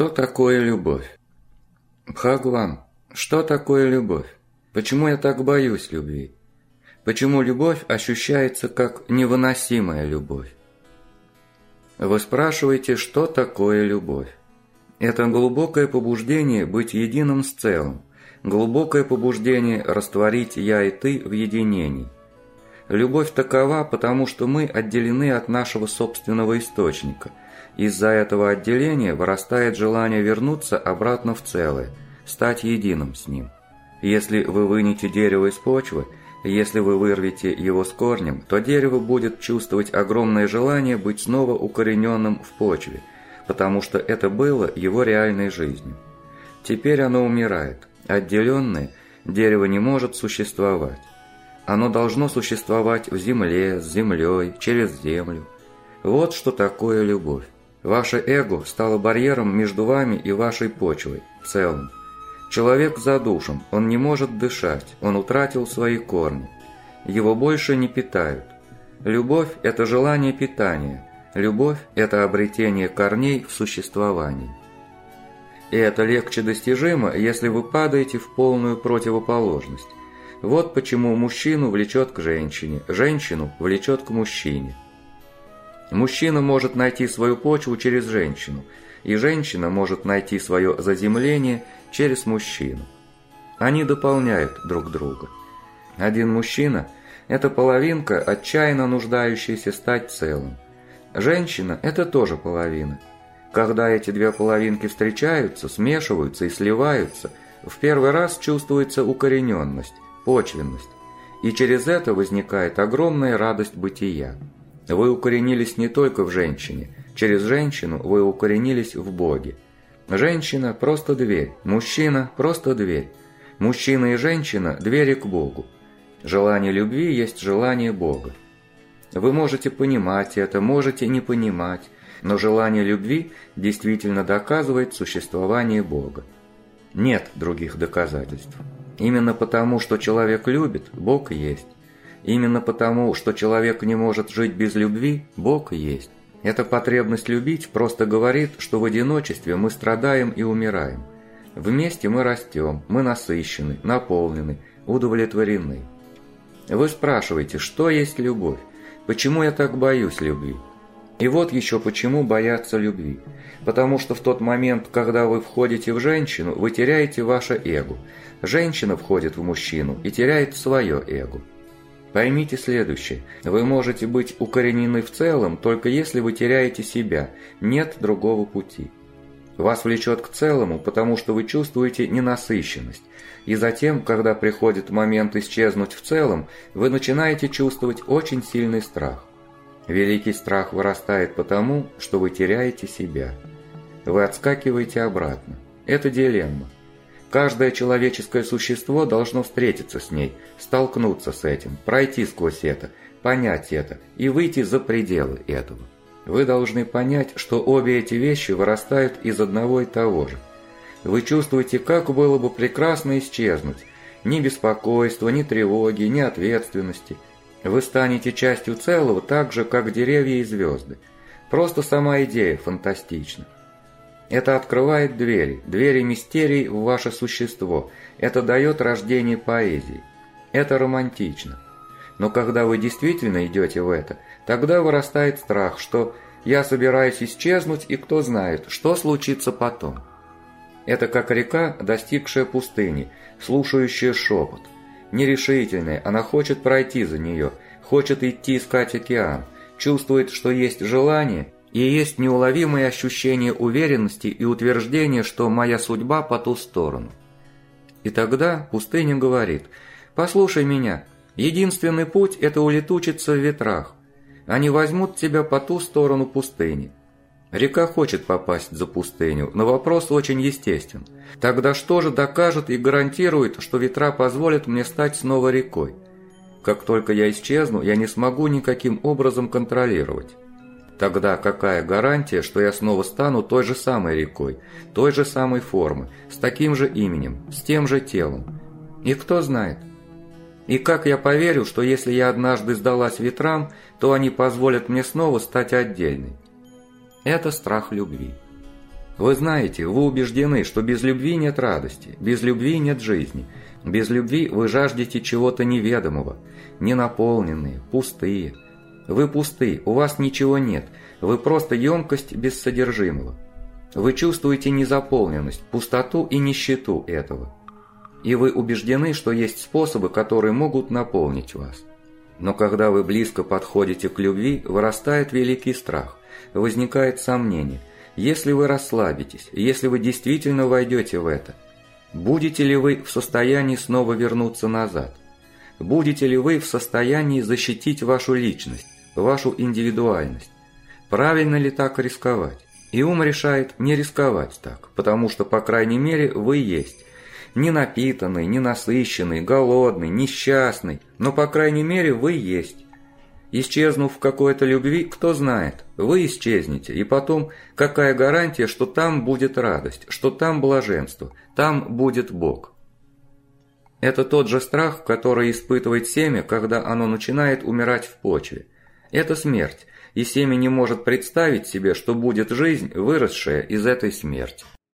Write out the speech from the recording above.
Что такое любовь? Бхагван, что такое любовь? Почему я так боюсь любви? Почему любовь ощущается как невыносимая любовь? Вы спрашиваете, что такое любовь? Это глубокое побуждение быть единым с целым, глубокое побуждение растворить «я» и «ты» в единении. Любовь такова, потому что мы отделены от нашего собственного источника. Из-за этого отделения вырастает желание вернуться обратно в целое, стать единым с ним. Если вы вынете дерево из почвы, если вы вырвете его с корнем, то дерево будет чувствовать огромное желание быть снова укорененным в почве, потому что это было его реальной жизнью. Теперь оно умирает. Отделенное, дерево не может существовать. Оно должно существовать в земле, с землей, через землю. Вот что такое любовь. Ваше эго стало барьером между вами и вашей почвой, целым. Человек задушен, он не может дышать, он утратил свои корни. Его больше не питают. Любовь – это желание питания. Любовь – это обретение корней в существовании. И это легче достижимо, если вы падаете в полную противоположность. Вот почему мужчину влечет к женщине, женщину влечет к мужчине. Мужчина может найти свою почву через женщину, и женщина может найти свое заземление через мужчину. Они дополняют друг друга. Один мужчина – это половинка, отчаянно нуждающаяся стать целым. Женщина – это тоже половина. Когда эти две половинки встречаются, смешиваются и сливаются, в первый раз чувствуется укорененность, почвенность, и через это возникает огромная радость бытия. Вы укоренились не только в женщине, через женщину вы укоренились в Боге. Женщина – просто дверь, мужчина – просто дверь. Мужчина и женщина – двери к Богу. Желание любви есть желание Бога. Вы можете понимать это, можете не понимать, но желание любви действительно доказывает существование Бога. Нет других доказательств. Именно потому, что человек любит, Бог есть. Именно потому, что человек не может жить без любви, Бог есть. Эта потребность любить просто говорит, что в одиночестве мы страдаем и умираем. Вместе мы растем, мы насыщены, наполнены, удовлетворены. Вы спрашиваете, что есть любовь? Почему я так боюсь любви? И вот еще почему бояться любви. Потому что в тот момент, когда вы входите в женщину, вы теряете ваше эго. Женщина входит в мужчину и теряет свое эго. Поймите следующее. Вы можете быть укоренены в целом, только если вы теряете себя. Нет другого пути. Вас влечет к целому, потому что вы чувствуете ненасыщенность. И затем, когда приходит момент исчезнуть в целом, вы начинаете чувствовать очень сильный страх. Великий страх вырастает потому, что вы теряете себя. Вы отскакиваете обратно. Это дилемма. Каждое человеческое существо должно встретиться с ней, столкнуться с этим, пройти сквозь это, понять это и выйти за пределы этого. Вы должны понять, что обе эти вещи вырастают из одного и того же. Вы чувствуете, как было бы прекрасно исчезнуть. Ни беспокойства, ни тревоги, ни ответственности. Вы станете частью целого так же, как деревья и звезды. Просто сама идея фантастична. Это открывает двери мистерий в ваше существо. Это дает рождение поэзии. Это романтично. Но когда вы действительно идете в это, тогда вырастает страх, что «я собираюсь исчезнуть, и кто знает, что случится потом». Это как река, достигшая пустыни, слушающая шепот. Нерешительная, она хочет пройти за нее, хочет идти искать океан, чувствует, что есть желание – и есть неуловимое ощущение уверенности и утверждения, что моя судьба по ту сторону. И тогда пустыня говорит: «Послушай меня, единственный путь – это улетучиться в ветрах. Они возьмут тебя по ту сторону пустыни». Река хочет попасть за пустыню, но вопрос очень естествен. Тогда что же докажет и гарантирует, что ветра позволят мне стать снова рекой? Как только я исчезну, я не смогу никаким образом контролировать. Тогда какая гарантия, что я снова стану той же самой рекой, той же самой формы, с таким же именем, с тем же телом? И кто знает? И как я поверю, что если я однажды сдалась ветрам, то они позволят мне снова стать отдельной? Это страх любви. Вы знаете, вы убеждены, что без любви нет радости, без любви нет жизни. Без любви вы жаждете чего-то неведомого, ненаполненные, пустые. Вы пусты, у вас ничего нет, вы просто емкость без содержимого. Вы чувствуете незаполненность, пустоту и нищету этого. И вы убеждены, что есть способы, которые могут наполнить вас. Но когда вы близко подходите к любви, вырастает великий страх, возникает сомнение. Если вы расслабитесь, если вы действительно войдете в это, будете ли вы в состоянии снова вернуться назад? Будете ли вы в состоянии защитить вашу личность, вашу индивидуальность? Правильно ли так рисковать? И ум решает не рисковать так, потому что, по крайней мере, вы есть. Не напитанный, не насыщенный, голодный, несчастный, но, по крайней мере, вы есть. Исчезнув в какой-то любви, кто знает, вы исчезнете, и потом, какая гарантия, что там будет радость, что там блаженство, там будет Бог? Это тот же страх, который испытывает семя, когда оно начинает умирать в почве. Это смерть, и семя не может представить себе, что будет жизнь, выросшая из этой смерти.